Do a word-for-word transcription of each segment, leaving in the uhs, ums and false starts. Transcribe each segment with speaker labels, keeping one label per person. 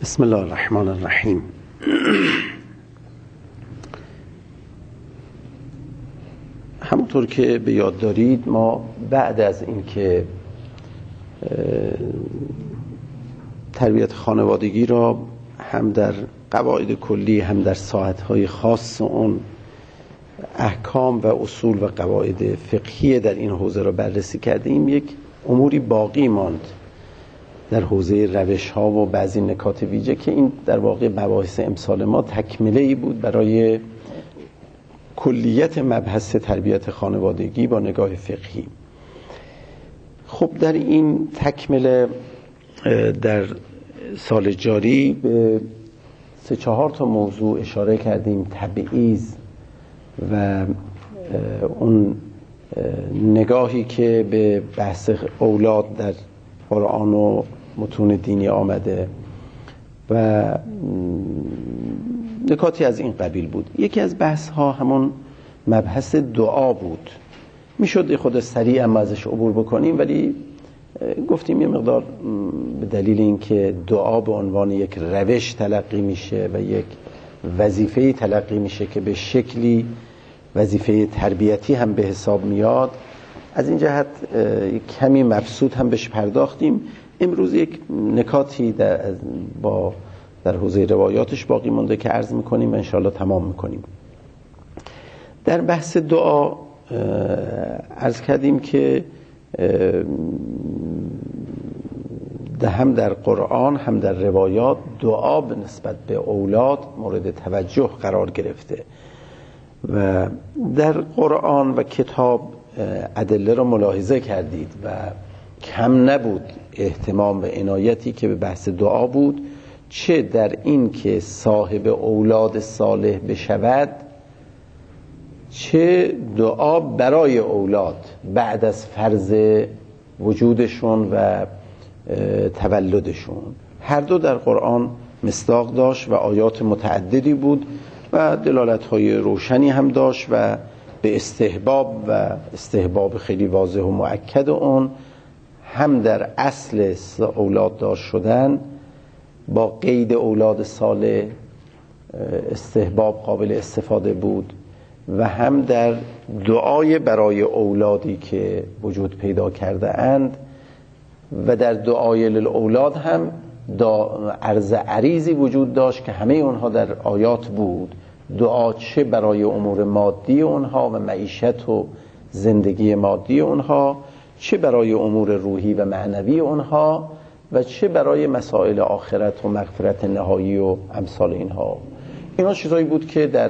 Speaker 1: بسم الله الرحمن الرحیم. همونطور که به یاد دارید ما بعد از اینکه تربیت خانوادگی را هم در قواعد کلی هم در ساعتهای خاص اون احکام و اصول و قواعد فقهی در این حوزه را بررسی کردیم، یک اموری باقی ماند در حوزه روش ها و بعضی نکات ویژه که این در واقع مباحث امسال ما تکمله ای بود برای کلیت مبحث تربیت خانوادگی با نگاه فقهی. خب در این تکمله در سال جاری به سه چهار تا موضوع اشاره کردیم: تبعیض و اون نگاهی که به بحث اولاد در قرآن و متون دینی آمده و نکاتی از این قبیل بود. یکی از بحث ها همون مبحث دعا بود. میشد خود سریع هم ازش عبور بکنیم، ولی گفتیم یه مقدار به دلیل اینکه دعا به عنوان یک روش تلقی میشه و یک وظیفه تلقی میشه که به شکلی وظیفه تربیتی هم به حساب میاد، از این جهت کمی مبسوط هم بهش پرداختیم. امروز یک نکاتی در با در حوزه روایاتش باقی مونده که عرض میکنیم و انشاءالله تمام میکنیم. در بحث دعا عرض کردیم که هم در قرآن هم در روایات دعا به نسبت به اولاد مورد توجه قرار گرفته و در قرآن و کتاب ادله را ملاحظه کردید و کم نبود اهتمام و عنایتی که به بحث دعا بود، چه در این که صاحب اولاد صالح بشود، چه دعا برای اولاد بعد از فرض وجودشون و تولدشون. هر دو در قرآن مصداق داشت و آیات متعددی بود و دلالت‌های روشنی هم داشت و به استحباب و استحباب خیلی واضح و مؤکد اون هم در اصل اولاد دار شدن با قید اولاد صالح استحباب قابل استفاده بود و هم در دعای برای اولادی که وجود پیدا کرده اند و در دعای للاولاد هم عرض عریضی وجود داشت که همه اونها در آیات بود. دعا چه برای امور مادی اونها و معیشت و زندگی مادی اونها، چه برای امور روحی و معنوی اونها و چه برای مسائل آخرت و مغفرت نهایی و امثال اینها. اینا چیزایی بود که در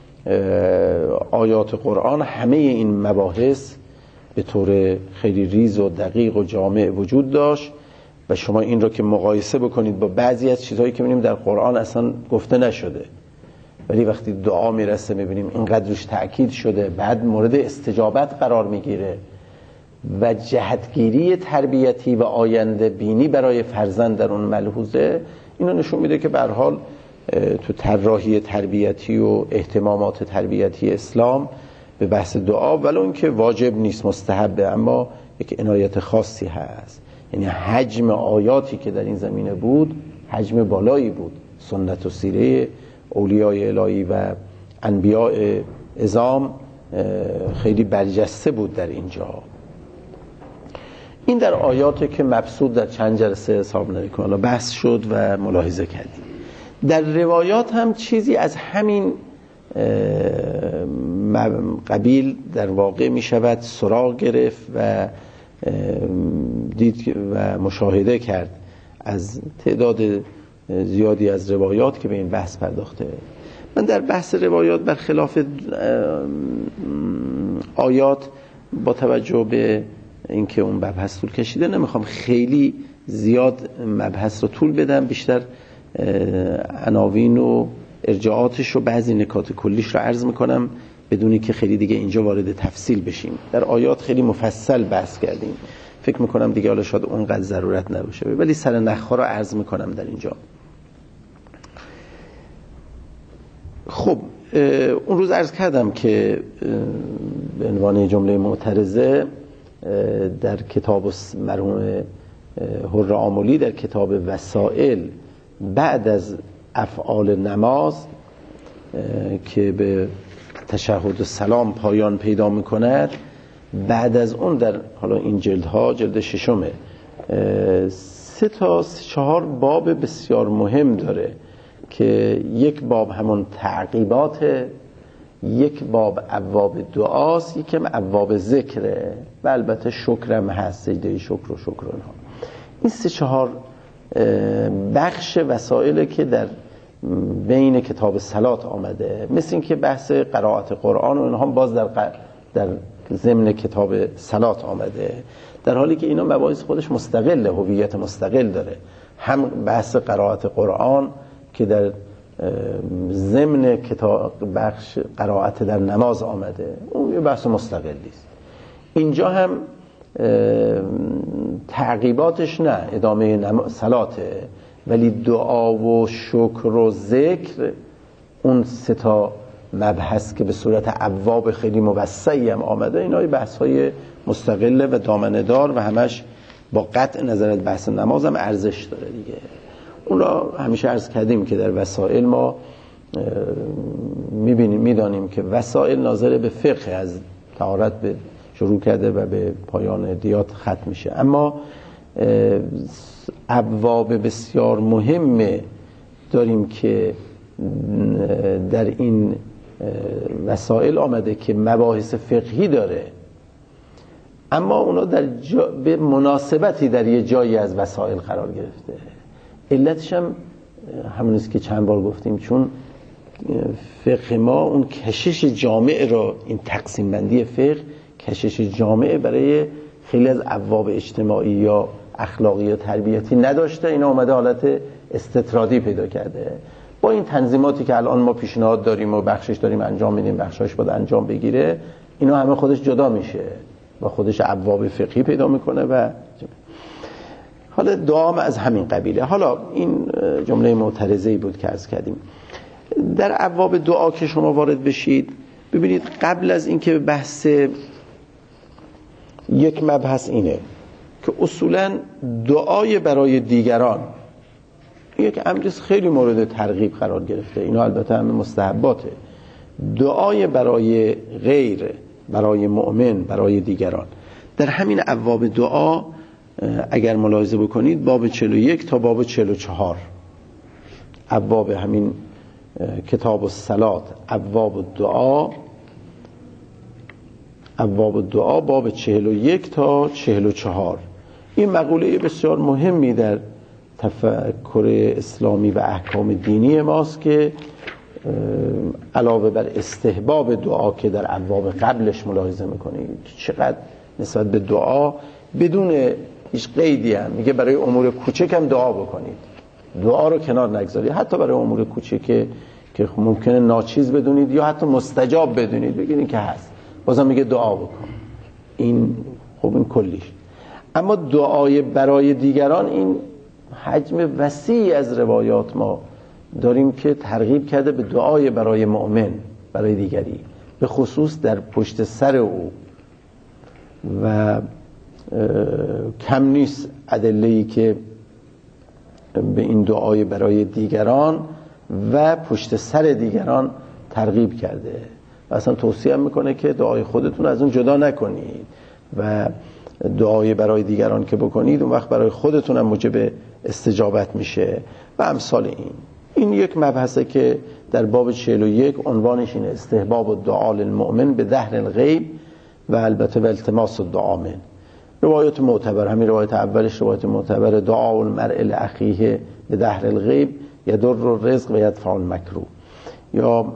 Speaker 1: آیات قرآن همه این مباحث به طور خیلی ریز و دقیق و جامع وجود داشت و شما این رو که مقایسه بکنید با بعضی از چیزهایی که می‌بینیم در قرآن اصلا گفته نشده، ولی وقتی دعا میرسه میبینیم اینقدر روش تأکید شده، بعد مورد استجابت قرار میگیره و جهتگیری تربیتی و آینده بینی برای فرزند در اون ملحوظه. اینو نشون میده که به هر حال تو طراحی تربیتی و اهتمامات تربیتی اسلام به بحث دعا ولو اینکه واجب نیست، مستحبه، اما یک عنایت خاصی هست. یعنی حجم آیاتی که در این زمینه بود حجم بالایی بود. سنت و سیره اولیای الهی و انبیاء عظام خیلی برجسته بود در اینجا. این در آیاتی که مبسوط در چند جلسه حساب نمی‌کنه بحث شد و ملاحظه کردیم. در روایات هم چیزی از همین قبیل در واقع می شود سراغ گرفت و دید و مشاهده کرد از تعداد زیادی از روایات که به این بحث پرداخته. من در بحث روایات برخلاف آیات با توجه به اینکه اون مبحث طول کشیده نمیخوام خیلی زیاد مبحث رو طول بدم، بیشتر عناوین و ارجاعاتش و بعضی نکات کلیش رو عرض میکنم بدونی که خیلی دیگه اینجا وارد تفصیل بشیم. در آیات خیلی مفصل بحث کردیم، فکر میکنم دیگه حالا شاید اونقدر ضرورت نباشه، ولی سر نخها رو عرض میکنم در اینجا. خب اون روز عرض کردم که به عنوان جمله معترضه در کتاب مرحوم حر آملی در کتاب وسائل بعد از افعال نماز که به تشهد و سلام پایان پیدا میکند، بعد از اون در حالا این جلدها، جلد ششمه، سه تا چهار باب بسیار مهم داره که یک باب همون تعقیبات، یک باب ابواب دعاست، یکم ابواب ذکره و البته شکرم هست، سجده شکر و شکر اونها. این سه چهار بخش وسائلی که در بین کتاب صلات آمده، مثل این که بحث قرائت قرآن و اینها باز در در ضمن کتاب صلات آمده، در حالی که اینا مباحث خودش مستقل، هویت مستقل داره. هم بحث قرائت قرآن که در ضمن کتاب بخش قرائت در نماز آمده، اون یه بحث مستقلی است. اینجا هم تعقیباتش نه، ادامه صلاته، ولی دعا و شکر و ذکر اون سه تا مبحث که به صورت ابواب خیلی موسعی هم آمده، اینا بحث‌های مستقله و دامنه دار و همش با قطع نظر از بحث نماز هم ارزش داره دیگه. اون را همیشه عرض کردیم که در وسائل ما میبینیم میدانیم که وسائل ناظر به فقه، از طهارت به شروع کرده و به پایان دیات ختم میشه، اما ابواب بسیار مهم داریم که در این وسائل آمده که مباحث فقهی داره، اما اونا در جا به مناسبتی در یه جایی از وسائل قرار گرفته. علتش هم همونیست که چند بار گفتیم، چون فقه ما اون کشش جامع را، این تقسیم بندی فقه کشش جامع برای خیلی از ابواب اجتماعی یا اخلاقی یا تربیتی نداشته، اینا اومده حالت استطرادی پیدا کرده. با این تنظیماتی که الان ما پیشنهاد داریم و بخشش داریم انجام میدیم، بخشش باید انجام بگیره، اینا همه خودش جدا میشه و خودش ابواب فقهی پیدا میکنه. و حالا دعا از همین قبیله. حالا این جمله معترضه‌ای بود که عرض کردیم. در ابواب دعا که شما وارد بشید، ببینید قبل از اینکه بحث یک مبحث اینه که اصولاً دعای برای دیگران یک امری خیلی مورد ترغیب قرار گرفته، اینا البته همه مستحباته. دعای برای غیر، برای مؤمن، برای دیگران، در همین ابواب دعا اگر ملاحظه بکنید، باب چهل و یک تا باب چهل و چهار، ابواب همین کتاب الصلات، ابواب دعا، ابواب دعا باب چهل و یک تا چهل و چهار، این مقوله بسیار مهمی در تفکر اسلامی و احکام دینی ماست که علاوه بر استحباب دعا که در ابواب قبلش ملاحظه میکنید چقدر نسبت به دعا بدون هیچ قیدی هم میگه برای امور کوچک هم دعا بکنید، دعا رو کنار نگذارید، حتی برای امور کوچک که ممکنه ناچیز بدونید یا حتی مستجاب بدونید بگید که هست، بازم میگه دعا بکن. این خب این کلیش. اما دعای برای دیگران، این حجم وسیعی از روایات ما داریم که ترغیب کرده به دعای برای مؤمن، برای دیگری، به خصوص در پشت سر او. و کم نیست ادله‌ای که به این دعای برای دیگران و پشت سر دیگران ترغیب کرده و اصلا توصیه هم میکنه که دعای خودتون از اون جدا نکنید و دعای برای دیگران که بکنید اون وقت برای خودتون هم موجب استجابت میشه و امثال این. این یک مبحثه که در باب چهل و یک عنوانش اینه: استحباب الدعاء للمؤمن به ظهر الغیب و البته و التماس الدعاء من. روایت معتبر، همین روایت اولش روایت معتبر: دعاء المرء لاخیه به ظهر الغیب یضر الرزق و یدفع المکروه. یا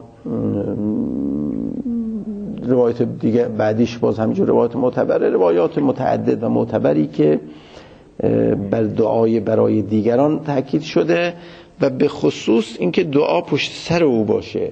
Speaker 1: روایت دیگه بعدیش باز همینجور روایت معتبره، روایات متعدد و معتبری که بر دعای برای دیگران تاکید شده و به خصوص اینکه دعا پشت سر او باشه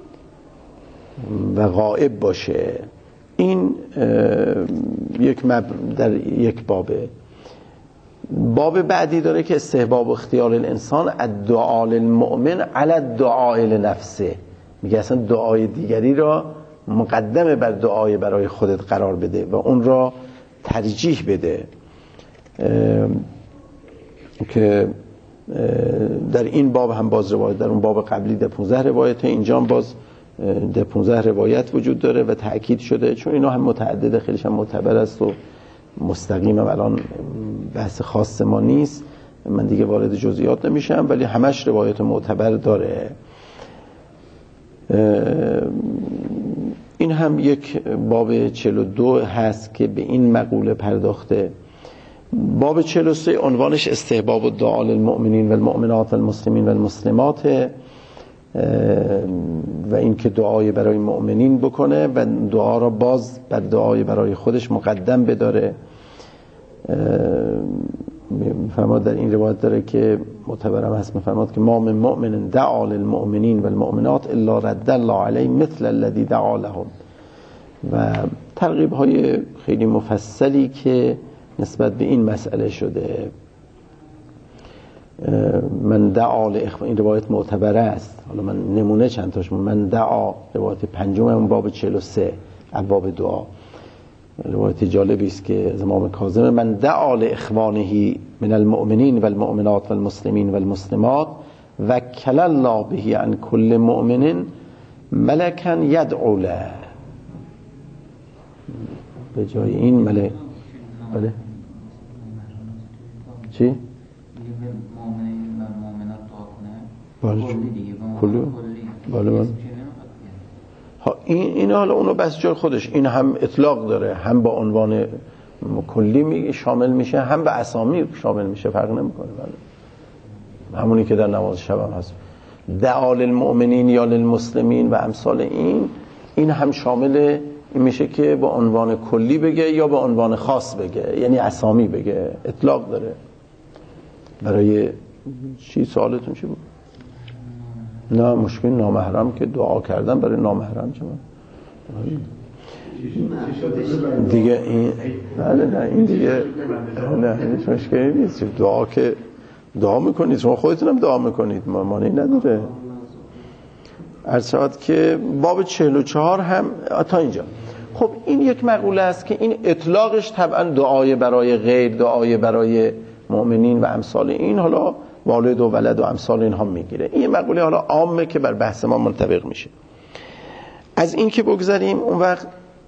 Speaker 1: و غائب باشه. این یک مب... در یک بابه. باب بعدی داره که استحباب اختیار الانسان الدعاء للمؤمن علی الدعاء لنفسه، میگه اصلا دعای دیگری را مقدمه بر دعای برای خودت قرار بده و اون را ترجیح بده. که در این باب هم باز روایت، در اون باب قبلی ده پانزده روایت، اینجا هم باز ده پانزده روایت وجود داره و تأکید شده، چون اینا هم متعدده، خیلیش هم معتبر است و مستقیم. الان بحث خاص ما نیست، من دیگه وارد جزئیات نمیشم، ولی همش روایت معتبر داره. این هم یک باب چهل و دو هست که به این مقوله پرداخته. باب چهل و سه عنوانش استحباب الدعاء للمؤمنین و المؤمنات و المسلمین و المسلمات و این که دعای برای مؤمنین بکنه و دعا را باز بر دعای برای خودش مقدم بداره. میفرماد در این روایت داره که معتبرم هست، میفرماد که ما من مؤمن دعا للمؤمنین و المؤمنات الا رد الله علیه مثل الذی دعا لهم، و ترغیب های خیلی مفصلی که نسبت به این مسئله شده. من دعا لاخوان، این روایت معتبره است، حالا من نمونه چند تاش. من دعا روایت پنجم اون باب چهل و سه ابواب دعا، روایت جالبی است که از امام کاظم: من دعا لاخوانه من المؤمنین و المؤمنات و المسلمین و المسلمات وکل الله به عن کل مؤمن ملکا یدعو له. به جای این ملک بله چی؟ بله کلی بله بله ها این این حالا اونو بس جای خودش، این هم اطلاق داره، هم با عنوان کلی می شامل میشه، هم به اسامی شامل میشه، فرق نمیکنه. بله همونی که در نماز شب هم هست، دعا للمؤمنین یا للمسلمین و امثال این، این هم شامل این میشه که با عنوان کلی بگه یا با عنوان خاص بگه، یعنی اسامی بگه، اطلاق داره. برای چی سوالتون چی بود؟ نه مشکل نامحرم که دعا کردن برای نامحرم چه دیگه این بله نه این دیگه نه هیچ مشکلی نیست. دعا که دعا میکنید، شما خودتونم دعا میکنید، مانعی نداره. عرض شود که باب چهل و چهار هم تا اینجا. خب این یک مقوله است که این اطلاقش طبعا دعای برای غیر، دعای برای مؤمنین و امثال این، حالا والد و ولد و امثال اینها میگیره. این مقوله حالا عامه که بر بحث ما منطبق میشه. از این که بگذاریم، اون وقت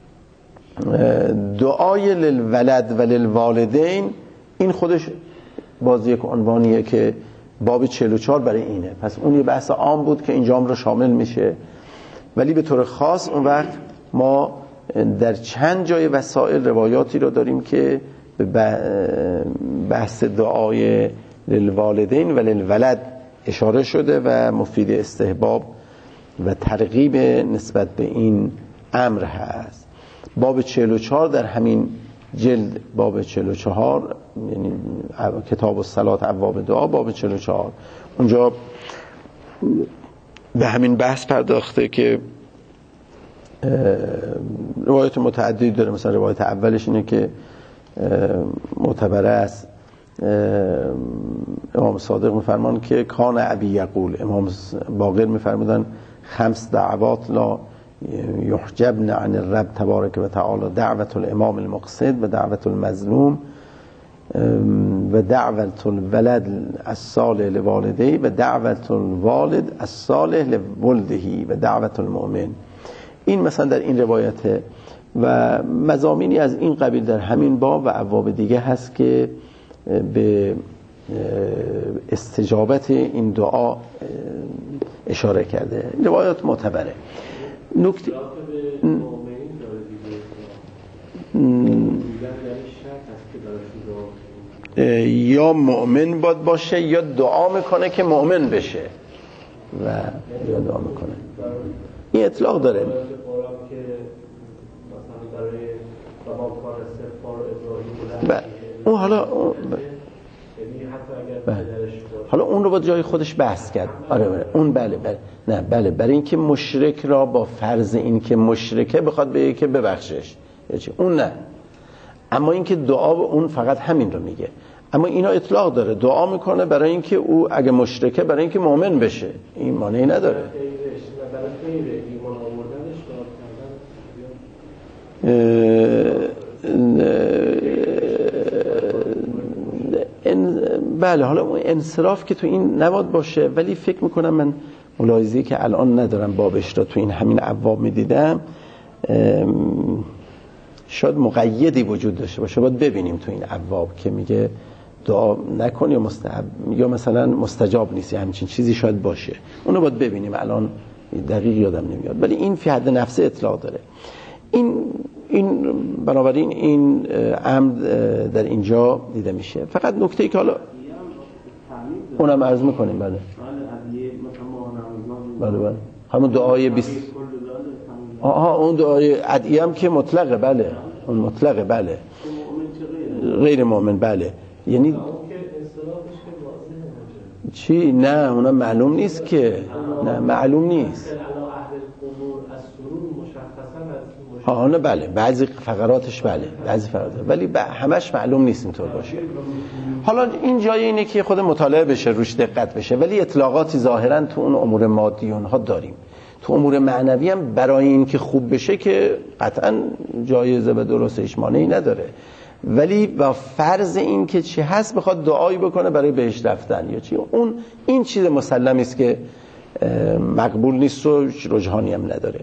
Speaker 1: دعای للولد و للوالدین این خودش باز یک عنوانیه که باب چهل و چهار برای اینه. پس اون یه بحث عام بود که اینجام رو شامل میشه، ولی به طور خاص اون وقت ما در چند جای وسائل روایاتی رو داریم که به بحث دعای للوالدین و للولد اشاره شده و مفید استحباب و ترغیب نسبت به این امر هست. باب چهل و چهار در همین جلد، باب چهل و چهار یعنی کتاب الصلات ابواب دعا، باب چهل و چهار، اونجا به همین بحث پرداخته که روایت متعددی داره. مثلا روایت اولش اینه که معتبره است، امام صادق میفرمان که کان ابی یقول، امام باقر میفرمودن خمس دعوات لا یحجبن عن الرب تبارک و تعالی: دعوت الامام المقصد و دعوت المظلوم و دعوت الولد الصالح لوالديه و دعوت الوالد الصالح لولده و دعوت المؤمن. این مثلا در این روایته و مضامینی از این قبیل در همین باب و ابواب دیگه هست که به استجابت این دعا اشاره کرده. روایات معتبره. نکته یا مؤمن باید باشه یا دعا میکنه که مؤمن بشه و یا دعا میکنه. این اطلاق داره. بله اون حالا اون بله. حالا اون رو با جای خودش بحث کرد. آره بله. اون بله بله نه بله برای اینکه مشرک را با فرض این که مشرکه بخواد بگه که ببخشش، اون نه. اما اینکه دعا به اون فقط همین رو میگه. اما اینا اطلاق داره، دعا میکنه برای اینکه او اگه مشرکه برای اینکه مؤمن بشه، این مانعی نداره. بله حالا اون انصراف که تو این نباید باشه، ولی فکر میکنم من ملاحظه‌ای که الان ندارم بابش را تو این همین ابواب میدیدم شاید مقیدی وجود داشته باشه، باید ببینیم تو این ابواب که میگه دعا نکن یا مستحب یا مثلا مستجاب نیست، همچین چیزی شاید باشه، اونو باید ببینیم، الان دقیق یادم نمیاد، ولی این فی حد نفسه اطلاق داره. این این بنابراین این امر در اینجا دیده میشه. فقط نکته ای که حالا اونم عرض میکنیم بله بله بله همون دعای بیست آها اون دعای ادعیه هم که مطلقه، بله اون مطلقه، بله غیر مؤمن، بله یعنی چی؟ نه اونم معلوم نیست که، نه معلوم نیست. آه نه بله بعضی فقراتش بله بعضی فقرات، ولی همش معلوم نیست اینطور باشه. حالا این جای اینه که خود مطالعه بشه، روش دقت بشه، ولی اطلاقاتی ظاهرا تو اون امور مادی اونها داریم. تو امور معنوی هم برای این که خوب بشه که قطعا جایزه و درستش مانعی نداره، ولی با فرض این که چی هست بخواد دعایی بکنه برای بهش رفتن یا چی، اون این چیز مسلمی است که مقبول نیست و رجحانی هم نداره.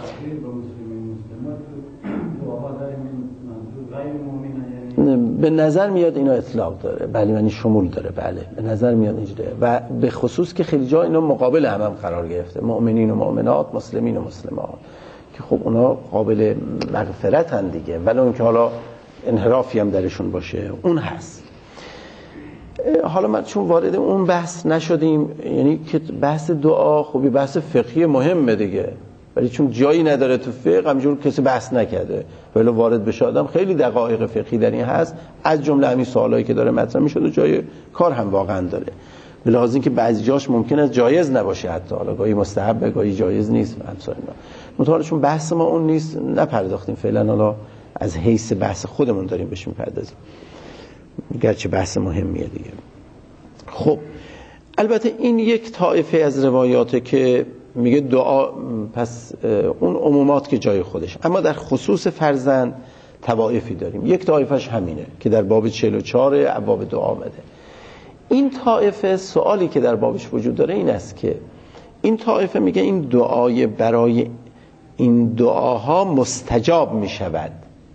Speaker 1: به نظر میاد اینا اطلاق داره، بله یعنی شمول داره، بله به نظر میاد اینجوریه، و به خصوص که خیلی جا اینا مقابل هم هم قرار گرفته، مؤمنین و مؤمنات، مسلمین و مسلمات، که خب اونا قابل مغفرت هم دیگه، ولی اون که حالا انحرافی هم درشون باشه اون هست. حالا من چون وارد اون بحث نشدیم، یعنی که بحث دعا خوبی بحث فقهی مهمه دیگه، ولی چون جایی نداره تو فقه همینجور کسی بحث نکرده، ولی وارد بشه آدم خیلی دقایق فقهی در این هست، از جمله همین سوالایی که داره مطرح میشه و جای کار هم واقعا داره، به لحاظ اینکه بعضی جاش ممکنه جایز نباشه، حتی حالا گاهی مستحب گاهی جایز نیست و همسر اینا. متأسفانه چون بحث ما اون نیست نپرداختیم فعلا، حالا از حیث بحث خودمون داریم بهش میپردازیم، گرچه بحث مهمیه دیگه. خب البته این یک طایفه از روایاته که میگه دعا، پس اون عمومات که جای خودش، اما در خصوص فرزند طوایفی داریم. یک طایفش همینه که در باب چهل و چهار ابواب دعا آمده. این طایفه سوالی که در بابش وجود داره این است که این طایفه میگه این دعای برای این دعاها مستجاب میشود.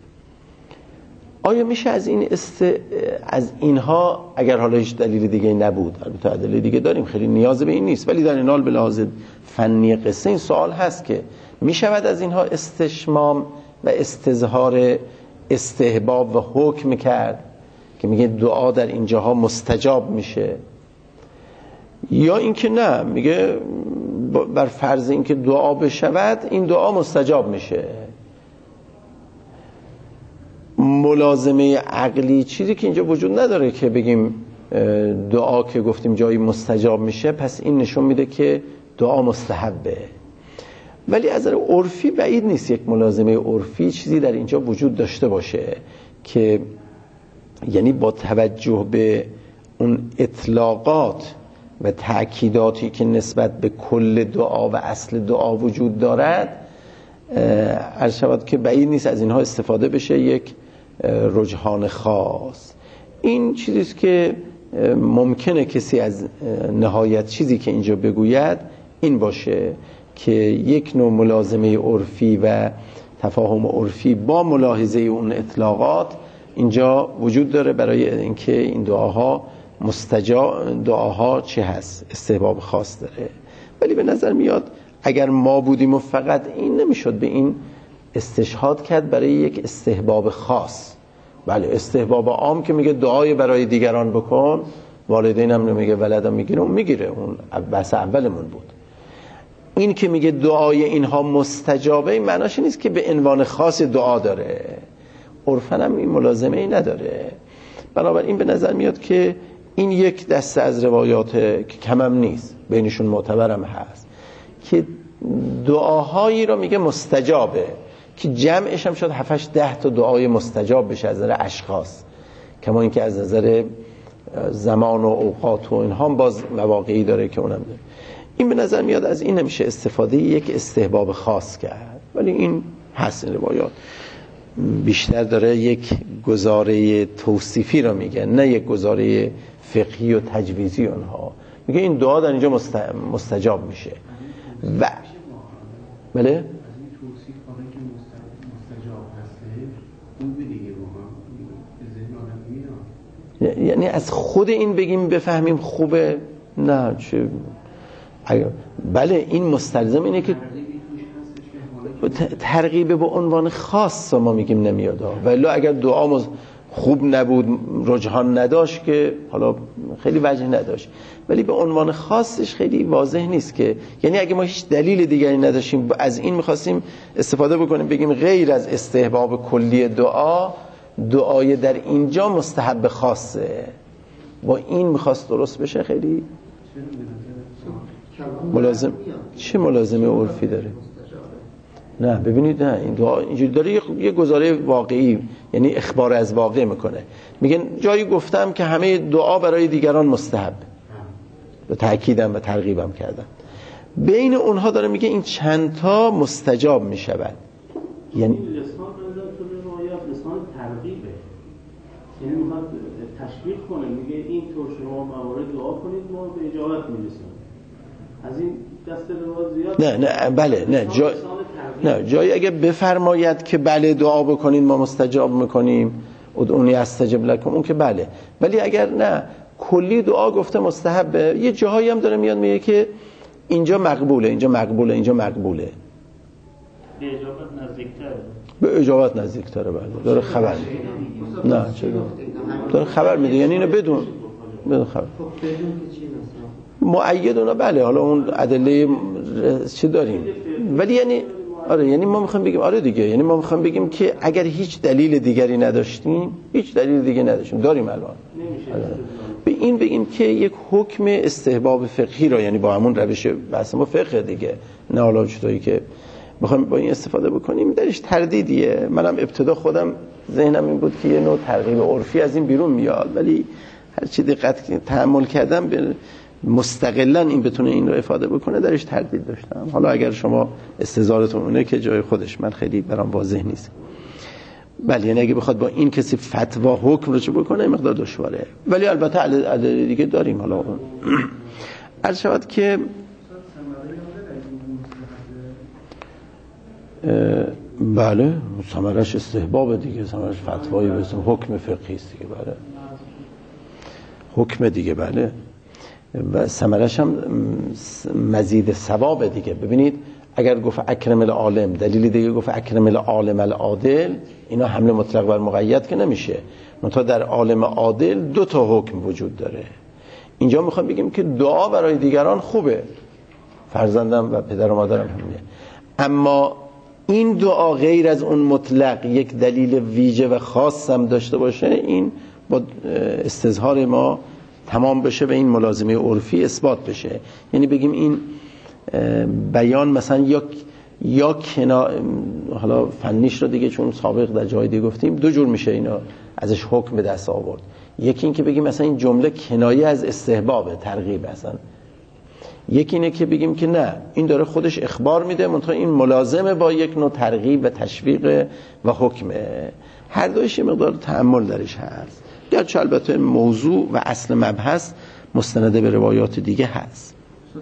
Speaker 1: آیا میشه از این است... از اینها اگر حالا هیچ دلیل دیگه نبود، البته دلیل دیگه داریم خیلی نیاز به این نیست، ولی در این حال به لحاظ فنی قصه این سوال هست که میشود از اینها استشمام و استظهار استحباب و حکم کرد که میگه دعا در اینجاها مستجاب میشه، یا اینکه نه میگه بر فرض اینکه دعا بشود این دعا مستجاب میشه. ملازمه عقلی چیزی که اینجا وجود نداره که بگیم دعا که گفتیم جایی مستجاب میشه پس این نشون میده که دعا مستحبه، ولی از نظر عرفی بعید نیست یک ملازمه عرفی چیزی در اینجا وجود داشته باشه که یعنی با توجه به اون اطلاقات و تأکیداتی که نسبت به کل دعا و اصل دعا وجود دارد، عرض شود که بعید نیست از اینها استفاده بشه یک رجحان خاص. این چیزیست که ممکنه کسی از نهایت چیزی که اینجا بگوید این باشه که یک نوع ملازمه عرفی و تفاهم عرفی با ملاحظه اون اطلاقات اینجا وجود داره برای اینکه این دعاها مستجاب، دعاها چه هست، استحباب خاص داره. ولی به نظر میاد اگر ما بودیم و فقط این نمیشد به این استشهاد کرد برای یک استحباب خاص. بله استحباب عام که میگه دعای برای دیگران بکن، والدین هم نمیگه ولدم میگیره، اون میگیره، اون بحث اولمون بود. این که میگه دعای اینها مستجابه این معناش نیست که به عنوان خاص دعا داره، عرفاً هم این ملازمه ای نداره. بنابراین به نظر میاد که این یک دسته از روایات که کمم نیست بینشون معتبرم هست که دعاهایی رو میگه مستجابه که جمعش هم شد هفتش ده تا دعای مستجاب بشه از نظر اشخاص، کما اینکه از نظر زمان و اوقات و اینها هم باز مواقعی داره که اونم داره. این به نظر میاد از این نمیشه استفاده یک استحباب خاص کرد، ولی این هست این روایات بیشتر داره یک گزاره توصیفی رو میگه، نه یک گزاره فقهی و تجویزی اونها، میگه این دعا در اینجا مستجاب میشه. و بله یعنی از خود این بگیم بفهمیم خوبه، نه چه اگر بله این مستلزم اینه که ترغیب به عنوان خاص ما میگیم نمیاد، ولی اگر دعا خوب نبود، رجحان نداشت که حالا خیلی وجه نداشت، ولی به عنوان خاصش خیلی واضح نیست که، یعنی اگه ما هیچ دلیل دیگری نداشتیم از این میخواستیم استفاده بکنیم بگیم غیر از استحباب کلی دعا، دعای در اینجا مستحب خاصه، با این میخواست درست بشه خیلی ملازم. چه ملازمه عرفی داره؟ نه ببینید، نه این دعا اینجوری داره یه گزاره واقعی، یعنی اخبار از واقع میکنه. میگن جایی گفتم که همه دعا برای دیگران مستحب، به تأکیدم و ترغیبم کردم. بین اونها داره میگه این چند تا مستجاب میشود، یعنی
Speaker 2: لسان لسان ترغیبه، یعنی میخواد تشویق کنه، میگه این طور شما موارد دعا کنید ما به اجابت میرسیم. از این دست روایت زیاد
Speaker 1: نه نه بله نه جا... نه جایی اگه بفرماید که بله دعا بکنید ما مستجاب میکنیم، ادعونی استجب لکم، اون که بله، ولی اگر نه کلی دعا گفته مستحبه، یه جاهایی هم داره میاد میگه که اینجا مقبوله، اینجا مقبوله، اینجا مقبوله،
Speaker 2: به اجابت نزدیک‌تره،
Speaker 1: به اجابت نزدیک‌تره. بله داره خبر میده. نه چرا داره خبر میده، یعنی اینو بدون بدون خبر مؤید اونا بله، حالا اون ادله چی داریم، ولی یعنی آره یعنی ما میخوایم بگیم آره دیگه، یعنی ما میخوایم بگیم که اگر هیچ دلیل دیگری نداشتیم، هیچ دلیل دیگه نداشتیم، داریم الان آره. به این بگیم که یک حکم استحباب فقهی را، یعنی با همون روش بحث ما فقه دیگه، نه حالا چطوری که میخوایم با این استفاده بکنیم درش تردیدیه. منم ابتدا خودم ذهنم این بود که یه نوع ترغیب عرفی از این بیرون میاد، ولی هر چی دقت تأمل کردم به مستقلا این بتونه این رو افاده بکنه درش تردید داشتم. حالا اگر شما استظهارتون اونه که جای خودش، من خیلی برام واضح نیست. بله یعنی اگه بخواد با این کسی فتوا حکم رو چه بکنه مقدار دشواره، ولی البته عدد دیگه داریم. حالا اون عرض شود که بله ثمرش استحباب دیگه، ثمرش فتوایی به اسم حکم فقهی است دیگه، بله حکم دیگه، بله و ثمرش هم مزید ثواب دیگه. ببینید اگر گفت اکرم العالم، دلیلی دیگه گفت اکرم العالم العادل، اینا حمله مطلق بر مقید که نمیشه، منتها در عالم عادل دو تا حکم وجود داره. اینجا میخوام بگیم که دعا برای دیگران خوبه، فرزندم و پدر و مادرم همینه، اما این دعا غیر از اون مطلق یک دلیل ویژه و خاص هم داشته باشه، این با استظهار ما تمام بشه و این ملازمه عرفی اثبات بشه. یعنی بگیم این بیان مثلا یا یا کنا، حالا فنیش رو دیگه چون سابق در جای دیگه گفتیم دو جور میشه اینا ازش حکم به دست آورد. یکی این که بگیم مثلا این جمله کنایه از استحبابه، ترغیب اصلا. یکی اینه که بگیم که نه این داره خودش اخبار میده، منتها این ملازمه با یک نوع ترغیب و تشویق و حکمه. هر دویش یه مقدار تأمل درش هست، گرچه البته موضوع و اصل مبحث مستنده به روایات دیگه هست.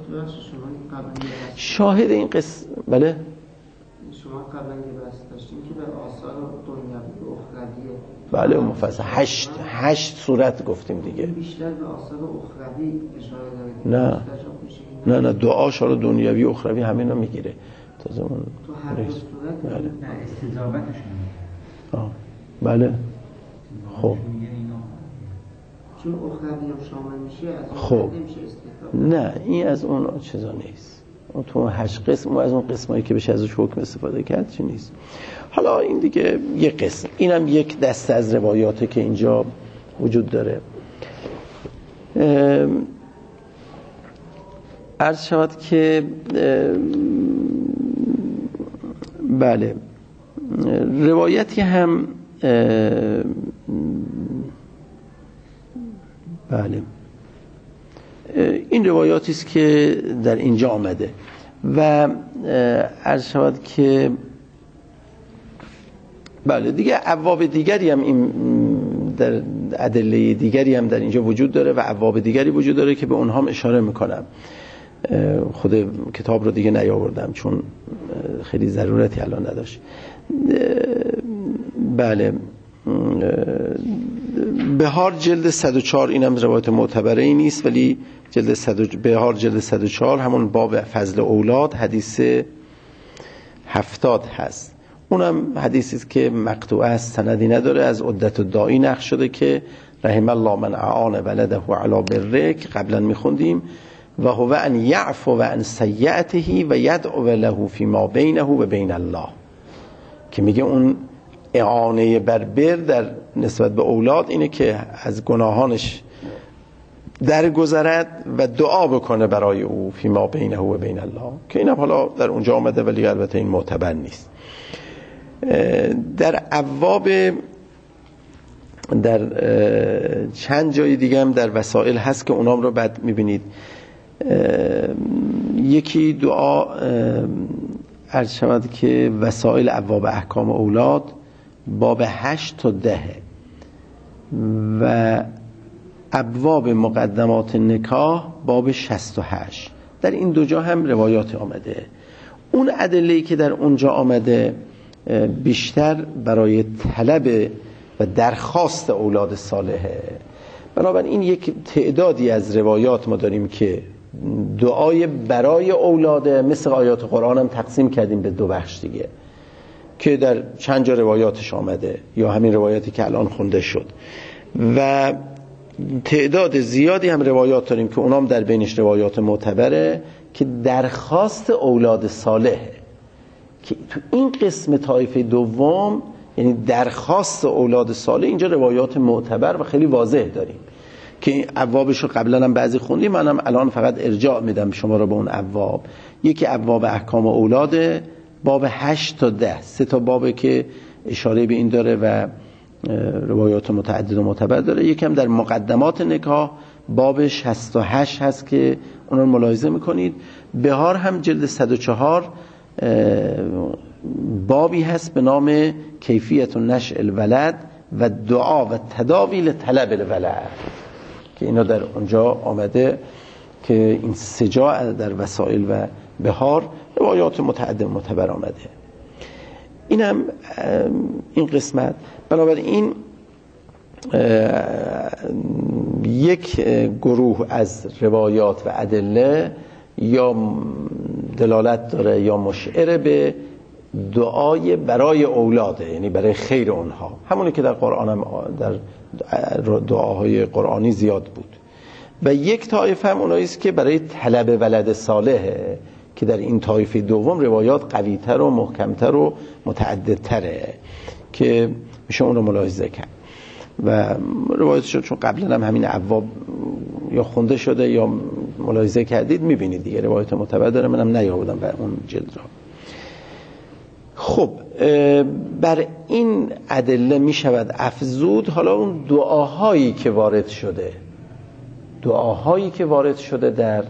Speaker 1: شاهد این قصه بله
Speaker 3: شما قبلا که بحث داشتیم که به آثار دنیوی و اخروی،
Speaker 1: بله مفصل هشت هشت صورت گفتیم دیگه،
Speaker 3: بیشتر به آثار اخروی اشاره
Speaker 1: نه
Speaker 3: دارید.
Speaker 1: نه نه دعا شار دنیوی اخروی همین رو میگیره تازه اون
Speaker 3: تو هر دو صورت
Speaker 1: بله.
Speaker 4: نه استجابتش
Speaker 1: آه بله خب
Speaker 3: چون اخروی هم شامل میشه از اون
Speaker 1: خب
Speaker 3: نمیشه استثنا.
Speaker 1: نه این از اون چیزا نیست، اون تو هشت قسم و از اون قسمایی که بشه ازش حکم استفاده کرد چی نیست. حالا این دیگه یک قسم، اینم یک دسته از روایاته که اینجا وجود داره. عرض شود که بله روایتی هم بله این روایاتی است که در اینجا آمده و عرض شود که بله دیگه ابواب دیگری هم این در ادله دیگری هم در اینجا وجود داره و ابواب دیگری وجود داره که به اونها هم اشاره میکنم. خود کتاب رو دیگه نیاوردم چون خیلی ضرورتی الان نداشت. بله بهار جلد صد و چهار، اینم روایت معتبره ای نیست ولی جلد صد بهار جلد صد و چهار همون باب فضل اولاد حدیث هفتاد هست. اونم حدیثی است که مقطوعه است، سندی نداره، از عدت الداعی نقل شده که رحم الله من اعان ولده علی بره که قبلا میخوندیم و هو ان یعفو و ان سیئته و یدعو له فیما بینه و بین الله، که میگه اون اعانه بر بر در نسبت به اولاد اینه که از گناهانش درگذرد و دعا بکنه برای او فیما بینه و بین الله، که اینم حالا در اونجا آمده ولی البته این معتبر نیست. در ابواب در چند جای دیگه هم در وسائل هست که اونام رو بعد میبینید. یکی دعا عرض شود که وسائل ابواب احکام اولاد باب هشت تا ده و ابواب مقدمات نکاح باب شصت و هشت، در این دو جا هم روایات آمده. اون ادله‌ای که در اونجا آمده بیشتر برای طلب و درخواست اولاد صالحه. بنابراین این یک تعدادی از روایات ما داریم که دعای برای اولاده، مثل آیات قرآن هم تقسیم کردیم به دو بخش دیگه که در چند جا روایاتش آمده یا همین روایاتی که الان خونده شد، و تعداد زیادی هم روایات داریم که اونام در بینش روایات معتبره که درخواست اولاد صالحه، که تو این قسم طایفه دوم یعنی درخواست اولاد صالح اینجا روایات معتبر و خیلی واضح داریم که ابوابش رو قبلا هم بعضی خوندیم، منم الان فقط ارجاع میدم شما رو به اون ابواب. یکی ابواب احکام اولاده باب هشت تا ده، سه تا بابه که اشاره به این داره و روایات متعدد و معتبر داره. یکم در مقدمات نکاح باب شصت و هشت هست که اون رو ملاحظه میکنید. بهار هم جلد صد و چهار بابی هست به نام کیفیت نشء الولد و دعا و تداوی طلب الولد که اینا در اونجا آمده که این سه جا در وسائل و بهار روایات متعدد معتبر آمده. اینم این قسمت. بنابراین یک گروه از روایات و ادله یا دلالت داره یا مشعر به دعای برای اولاده، یعنی برای خیر اونها، همونی که در قرآن هم در دعاهای قرآنی زیاد بود. و یک طایفه هم اوناییست که برای طلب ولد صالحه که در این طایفه دوم روایات قویتر و محکمتر و متعددتره که میشه اون رو ملاحظه کرد. و روایت شد چون قبلا هم همین ابواب یا خونده شده یا ملاحظه کردید میبینید دیگه روایت معتبر داره، منم نیاوردم بر اون جلد را. خب بر این ادله میشود افزود حالا اون دعاهایی که وارد شده دعاهایی که وارد شده در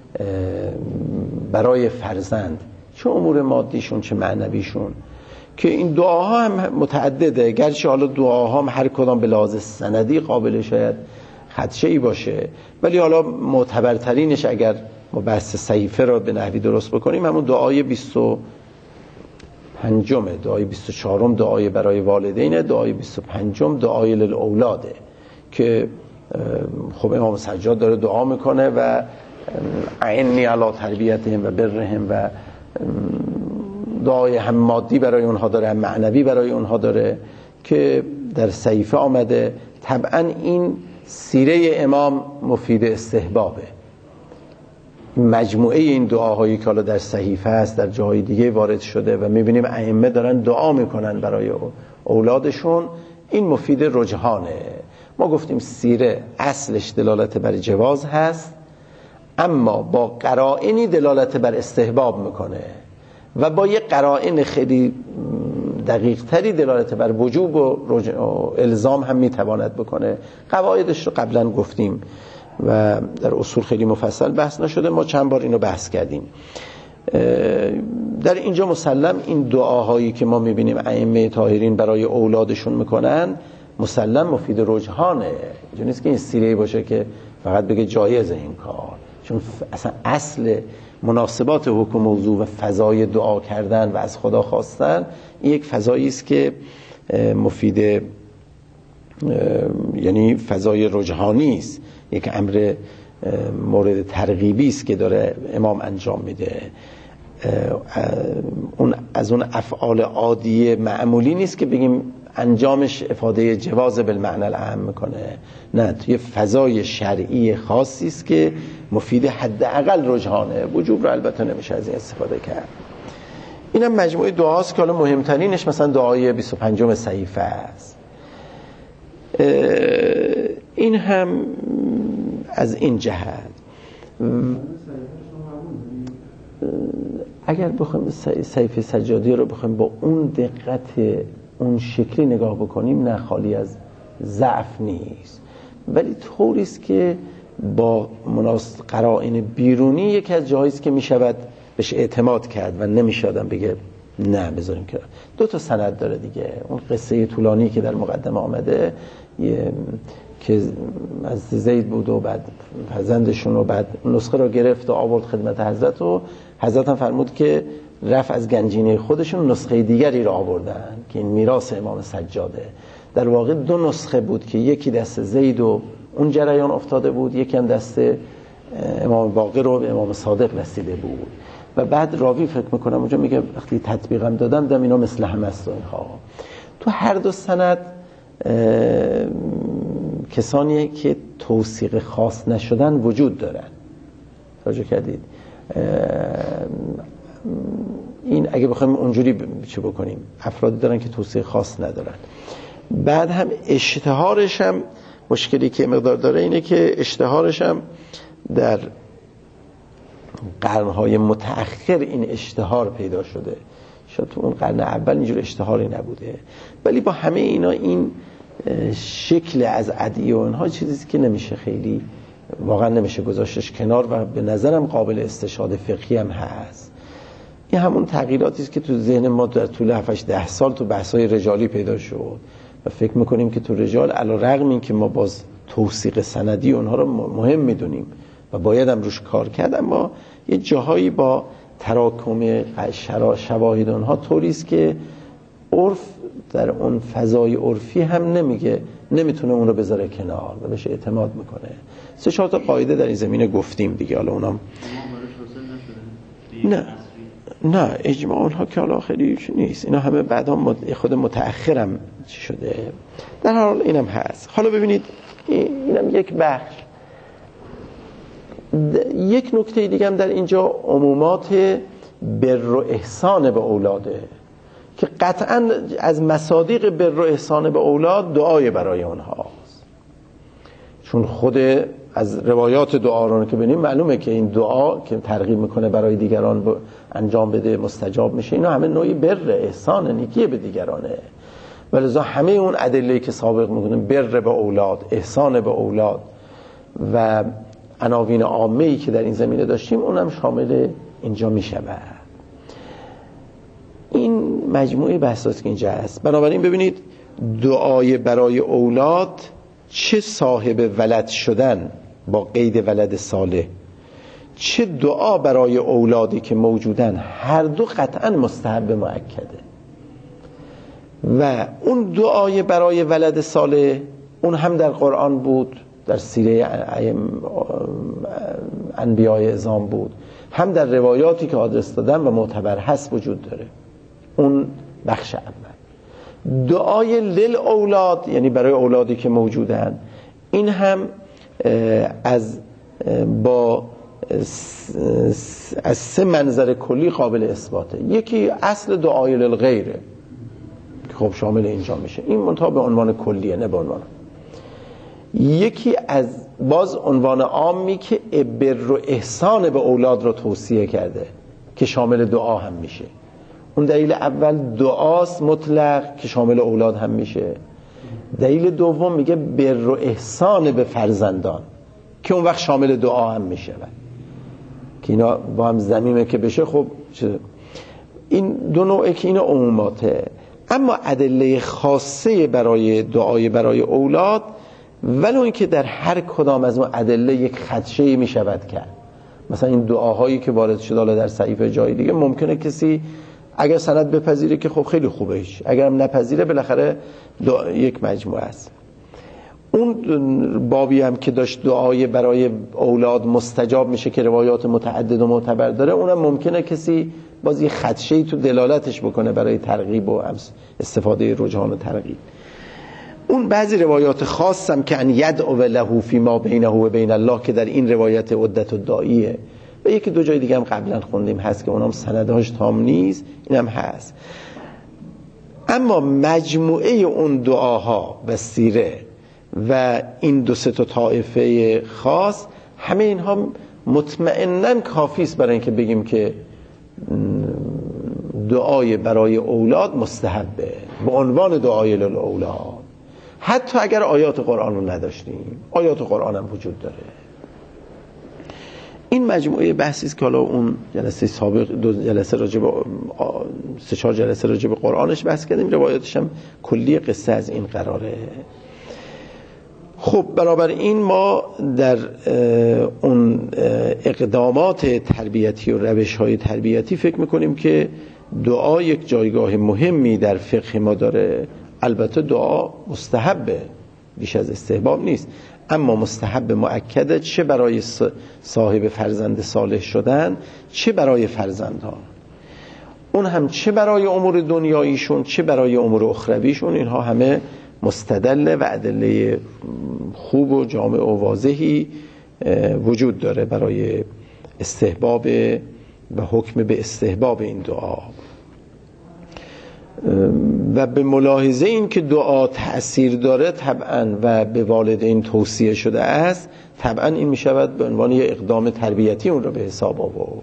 Speaker 1: برای فرزند، چه امور مادیشون چه معنویشون، که این دعاها هم متعدده، گرچه حالا دعاها هم هر کدام به لحاظ سندی قابل شاید خدشه‌ای باشه، ولی حالا معتبرترینش اگر ما بحث صحیفه را به نحوی درست بکنیم همون دعای بیست و پنجم، دعای بیست و چهارم دعای برای والدین، دعای بیست و پنجم دعای للاولاده که خب امام سجاد داره دعا میکنه و اعنی علی تربیتهم و برهم، و دعای هم مادی برای اونها داره هم معنوی برای اونها داره که در صحیفه آمده. طبعا این سیره امام مفید استحبابه، مجموعه این دعاهایی که حالا در صحیفه است در جاهای دیگه وارد شده و میبینیم ائمه دارن دعا میکنن برای اولادشون، این مفید رجحانه. ما گفتیم سیره اصلش دلالت بر جواز هست، اما با قرائنی دلالت بر استحباب میکنه و با یه قرائن خیلی دقیق تری دلالت بر وجوب و, رج... و الزام هم میتواند بکنه. قواعدش رو قبلا گفتیم و در اصول خیلی مفصل بحث نشده، ما چند بار اینو بحث کردیم. در اینجا مسلم این دعاهایی که ما میبینیم ائمه طاهرین برای اولادشون میکنن مسلم مفید رجحانه. اینجا نیست که این سیره‌ای باشه که فقط بگه جایزه این کار، چون اصلا اصل مناسبات حکم موضوع و فضای دعا کردن و از خدا خواستن این یک فضایی است که مفید، یعنی فضای رجحانی است، یک امر مورد ترغیبی است که داره امام انجام میده. اون از اون افعال عادی معمولی نیست که بگیم انجامش افاده جواز بالمعنی الاعم میکنه، نه، توی فضای شرعی خاصی است که مفید حداقل رجحانه. وجوب رو البته نمیشه از این استفاده کرد. اینم مجموعه دعاست که حالا مهمترینش مثلا دعای بیست و پنجم صحیفه است. این هم از این جهت اگر بخوایم صحیفه سجادی رو بخوایم با اون دقت اون شکلی نگاه بکنیم نه خالی از ضعف نیست، ولی طوری است که با مناسب قرائن بیرونی یکی از جاهایی است که میشود بهش اعتماد کرد و نمیشه آدم بگه نه بذاریم که دو تا سند داره دیگه. اون قصه طولانی که در مقدمه آمده که از زید بود و بعد فرزندشون و بعد نسخه رو گرفت و آورد خدمت حضرت و حضرت هم فرمود که رفت از گنجینه خودشون نسخه دیگری رو آوردن که این میراث امام سجاده. در واقع دو نسخه بود که یکی دست زید و اون جریان افتاده بود، یکی هم دست امام باقر و امام صادق رسیده بود. و بعد راوی فکر میکنم اونجا میگه وقتی تطبیقم دادم دم اینا مثل هم است و اینها. تو هر دو سند کسانی که توثیق خاص نشدن وجود دارن. توجه کردید؟ این اگه بخوایم اونجوری چه بکنیم، افرادی دارن که توثیق خاص ندارن. بعد هم اشتهارش هم مشکلی که مقدار داره اینه که اشتهارش هم در قرنهای متأخر این اشتهار پیدا شده، شاید تو اون قرن اول اینجور اشتهاری نبوده. ولی با همه اینا این شکل از ادعیه و اینها چیزیست که نمیشه خیلی واقعا نمیشه گذاشتش کنار و به نظرم قابل استشهاد فقهی هم هست. این همون تغییراتی است که تو ذهن ما در طول هفت ده سال تو بحث‌های رجالی پیدا شد و فکر میکنیم که تو رجال علی‌رغم این که ما باز توثیق سندی اونها رو مهم میدونیم و باید هم روش کار کرد، اما یه جاهایی با تراکم شواهد اونها طوری است که عرف در اون فضای عرفی هم نمیگه، نمیتونه اون رو بذاره کنار و بهش اعتماد میکنه. سه چهار تا قاعده در این زمینه گفتیم دیگه، حالا اونم نه نه اجماع اونها که حالا خیلی نیست، اینا همه بعدا خود متأخرم چی شده. در حال اینم هست. حالا ببینید اینم یک بخش. یک نکته دیگه هم در اینجا عمومات بر و احسان به اولاده که قطعا از مصادیق بر و احسان به اولاد دعای برای اونهاست، چون خود از روایات دعا رو که ببینیم معلومه که این دعا که ترغیب میکنه برای دیگران انجام بده مستجاب میشه. اینا همه نوعی بر احسان نیکی به دیگرانه، ولذا همه اون ادله که سابق میگفتیم بر به اولاد، احسان به اولاد و عناوین عامه‌ای که در این زمینه داشتیم اونم شامل اینجا میشود. این مجموعه بحثاست که اینجا هست. بنابراین ببینید دعای برای اولاد چه صاحب ولد شدن با قید ولد صالح، چه دعا برای اولادی که موجودن، هر دو قطعا مستحب مؤکده. و اون دعای برای ولد صالح اون هم در قرآن بود، در سیره انبیاء اعظام بود، هم در روایاتی که آدرس دادن و معتبر هست وجود داره. اون بخش اول. دعای لیل اولاد یعنی برای اولادی که موجودن، این هم از با از سه منظر کلی قابل اثباته. یکی اصل دعای للغیره که خب شامل اینجا میشه، این منتها به عنوان کلیه نه به عنوان. یکی از باز عنوان عامی که بر و احسان به اولاد رو توصیه کرده که شامل دعا هم میشه. اون دلیل اول دعاست مطلق که شامل اولاد هم میشه. دلیل دوم میگه بر و احسان به فرزندان که اون وقت شامل دعا هم میشه، که اینا با هم ضمیمه که بشه، خب این دو نوعه که اینا عموماته. اما ادله خاصه برای دعای برای اولاد، ولو اینکه در هر کدام از اون ادله یک خدشه‌ای می شود کرد. مثلا این دعاهایی که وارد شده حالا در صحیفه جای دیگه، ممکنه کسی اگر سند بپذیره که خب خیلی خوبه، هیچ اگرم نپذیره بالاخره یک مجموعه است. اون بابی هم که داشت دعای برای اولاد مستجاب میشه که روایات متعدد و معتبر داره، اونم ممکنه کسی باز یه خدشه‌ای تو دلالتش بکنه برای ترغیب و استفاده رجحان و ترغیب. اون بعضی روایات خاص هم که ان یدعو له فی ما بینه و بین الله، که در این روایت عدت الداعیه و یکی دو جای دیگه هم قبلا خوندیم هست که اونم سندهاش تام نیست، اینم هست. اما مجموعه اون دعاها و سیره و این دو سه تا طائفه خاص، همه اینها مطمئناً کافی است برای اینکه بگیم که دعای برای اولاد مستحبه به عنوان دعای للاولاد، حتی اگر آیات قرآن رو نداشتیم. آیات قرآن هم وجود داره. این مجموعه بحثی است که حالا اون جلسه سابق دو جلسه راجع به سه چهار جلسه راجع به قرآنش بحث کردیم، روایاتش هم کلی قصه از این قراره. خب برابر این ما در اون اقدامات تربیتی و روش‌های تربیتی فکر میکنیم که دعا یک جایگاه مهمی در فقه ما داره. البته دعا مستحبه، بیش از استحباب نیست، اما مستحب مؤکده، چه برای صاحب فرزند صالح شدن چه برای فرزندها، اون هم چه برای امور دنیاییشون چه برای امور اخرویشون. اینها همه مستدل و ادله خوب و جامع و واضحی وجود داره برای استحباب و حکم به استحباب این دعا. و به ملاحظه این که دعا تأثیر داره طبعا و به والدین توصیه شده است، طبعا این می شود به عنوان یک اقدام تربیتی اون رو به حساب آورد.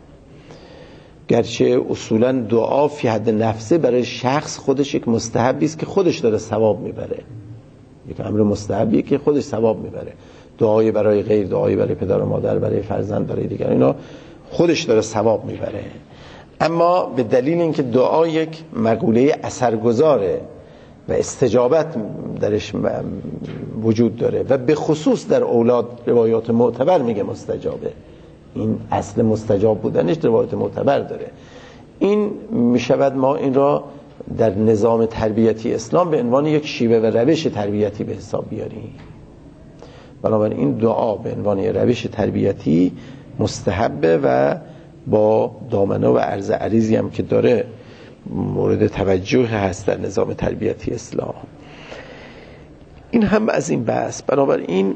Speaker 1: گرچه اصولا دعا فی حد نفسه برای شخص خودش یک مستحبی است که خودش داره ثواب میبره، یک امر مستحبیه که خودش ثواب میبره. دعای برای غیر، دعای برای پدر و مادر، برای فرزند، برای دیگر، اینا خودش داره ثواب میبره. اما به دلیل اینکه دعا یک مقوله اثرگذاره و استجابت درش وجود داره و به خصوص در اولاد روایات معتبر میگه مستجابه، این اصل مستجاب بودنش روایات معتبر داره. این میشود ما این را در نظام تربیتی اسلام به عنوان یک شیوه و روش تربیتی به حساب بیاریم. بنابراین این دعا به عنوان روش تربیتی مستحبه و با دامنه و عرض عریضی هم که داره مورد توجه هست در نظام تربیتی اسلام. این هم از این بحث. بنابراین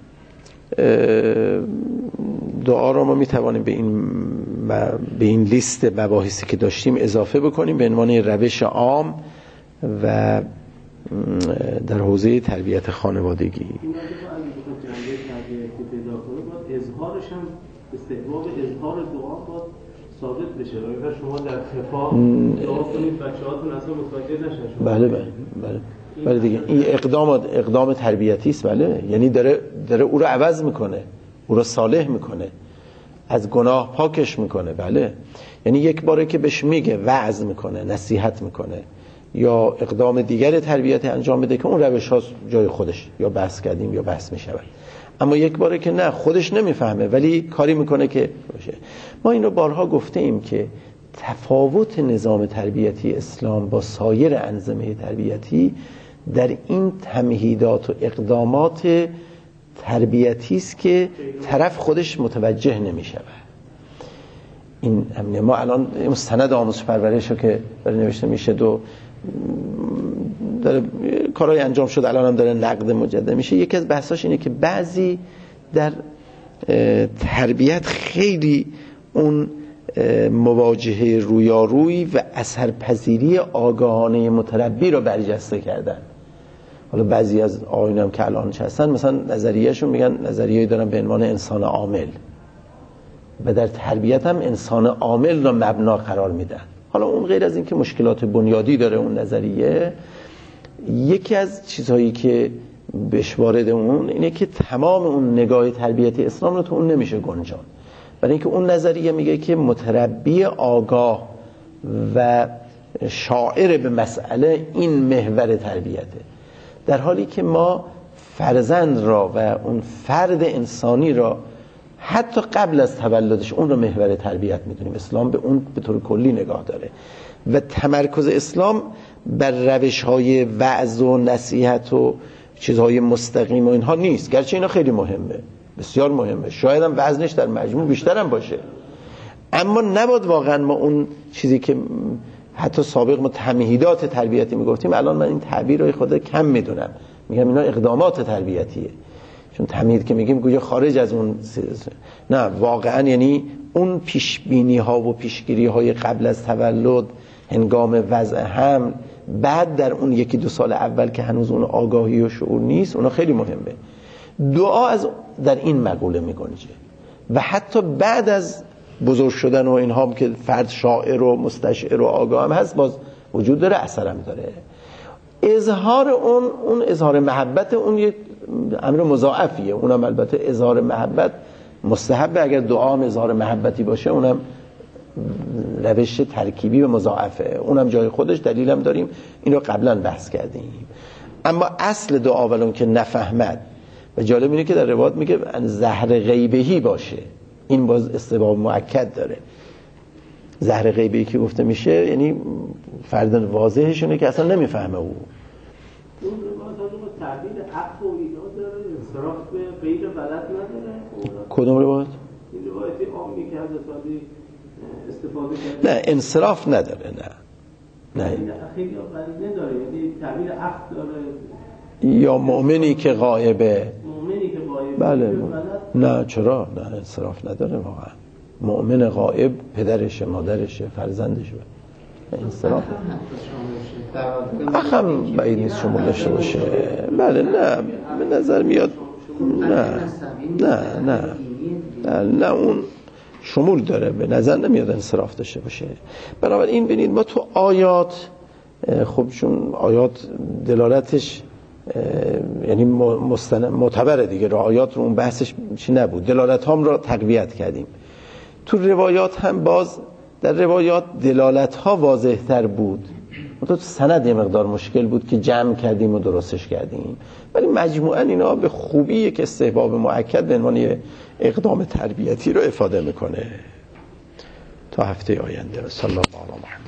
Speaker 1: دعا را ما میتوانیم به این به این لیست مباحثی که داشتیم اضافه بکنیم به عنوان روش عام و در حوزه تربیت خانوادگی.
Speaker 2: این اگه تربیتی پیدا کنه باید اظهارش هم استحباب اظهار دعا باید ثابت بشه. اگر شما در خفا دعا کنید بچه‌هاتون اصلا متوجه نشن.
Speaker 1: بله بله بله بله دیگه این اقدام اقدام تربیتی است. بله، یعنی داره داره او رو عوض میکنه، او رو صالح میکنه، از گناه پاکش میکنه. بله، یعنی یک باره که بهش میگه، وعظ میکنه، نصیحت میکنه، یا اقدام دیگر تربیتی انجام بده که اون روش ها جای خودش یا بحث کردیم یا بحث میشود. اما یک باره که نه، خودش نمیفهمه ولی کاری میکنه که باشه. ما این رو بارها گفته ایم که تفاوت نظام تربیتی اسلام با سایر انظمه تربیتی در این تمهیدات و اقدامات تربیتی است که طرف خودش متوجه نمیشه. این همینه. ما الان مستند آموزش پرورش رو که داره نوشته میشه دو داره کارهای انجام شده، الان هم داره نقد مجدد میشه. یکی از بحثاش اینه که بعضی در تربیت خیلی اون مواجهه رویارویی و اثرپذیری آگاهانه متربی رو برجسته کردن. حالا بعضی از آقایون هم که الان هستن مثلا نظریهشون میگن نظریه‌ای دارن به عنوان انسان عامل و در تربیت هم انسان عامل رو مبنا قرار میدن. حالا اون غیر از این که مشکلات بنیادی داره اون نظریه، یکی از چیزهایی که بهش وارد اون اینه که تمام اون نگاه تربیتی اسلام رو تو اون نمیشه گنجان. برای اینکه اون نظریه میگه که متربی آگاه و شاعر به مسئله این محور تربیته، در حالی که ما فرزند را و اون فرد انسانی را حتی قبل از تولدش اون رو محور تربیت میدونیم. اسلام به اون به طور کلی نگاه داره و تمرکز اسلام بر روش‌های وعظ و نصیحت و چیزهای مستقیم و اینها نیست، گرچه اینا خیلی مهمه، بسیار مهمه، شاید هم وزنش در مجموع بیشتر هم باشه، اما نباید واقعا ما اون چیزی که حتی سابق ما تمهیدات تربیتی میگفتیم، الان من این تعبیر رو خود کم میدونم، میگم اینا اقدامات تربیتیه، چون تمهید که میگیم گویا خارج از اون سیز... نه واقعا یعنی اون پیشبینی ها و پیشگیری های قبل از تولد، هنگام وضع حمل، بعد در اون یکی دو سال اول که هنوز اون آگاهی و شعور نیست، اونا خیلی مهمه. دعا از در این مقوله میگنجه و حتی بعد از بزرگ شدن و اینها هم که فرد شاعر و مستشعر و آگاه هم هست، باز وجود داره، اثرم داره. اظهار اون اون اظهار محبت اون یه امر مضاعفیه، اونم البته اظهار محبت مستحبه، اگر دعا هم اظهار محبتی باشه اونم روش ترکیبی و مضاعفه، اونم جای خودش، دلیلم داریم، این رو قبلا بحث کردیم. اما اصل دعا ولون که نفهمد، و جالب اینه که در روایت میگه زهر غیبهی باشه، این باز استباب مؤکد داره. زهر غیبهی که گفته میشه یعنی فرد واضحش اینه که اصلا نمیفهمه او.
Speaker 2: اون روایت از تعبیر عفو و اینا داره، انصراف به غیر بلد نداره.
Speaker 1: کدوم روایت؟
Speaker 2: این روایتی عامی که حضرت علی استفاده کرده.
Speaker 1: نه انصراف نداره، نه نه
Speaker 2: خیلی قرینه داره، یعنی تعبیر عفو داره،
Speaker 1: یا مؤمنی که غایبه.
Speaker 2: مؤمنی که غایبه
Speaker 1: بله نه چرا؟ نه انصراف نداره واقعا. مؤمن غایب پدرشه، مادرشه، فرزندشه، انصراف اخم بعید نیست شمول داشته باشه. بله نه به نظر میاد نه نه نه نه, نه اون شمول داره، به نظر نمیاد انصراف داشته باشه. بنابراین ببینید ما تو آیات، خب چون آیات دلالتش یعنی مستند معتبره دیگه، آیات رو اون بحثش چی نبود، دلالت هم را تقویت کردیم. تو روایات هم باز در روایات دلالت ها واضح تر بود، تو سند یه مقدار مشکل بود که جمع کردیم و درستش کردیم، ولی مجموعاً اینا به خوبی یک استحباب مؤکد به عنوان اقدام تربیتی رو افاده میکنه. تا هفته آینده، صلی الله علیه و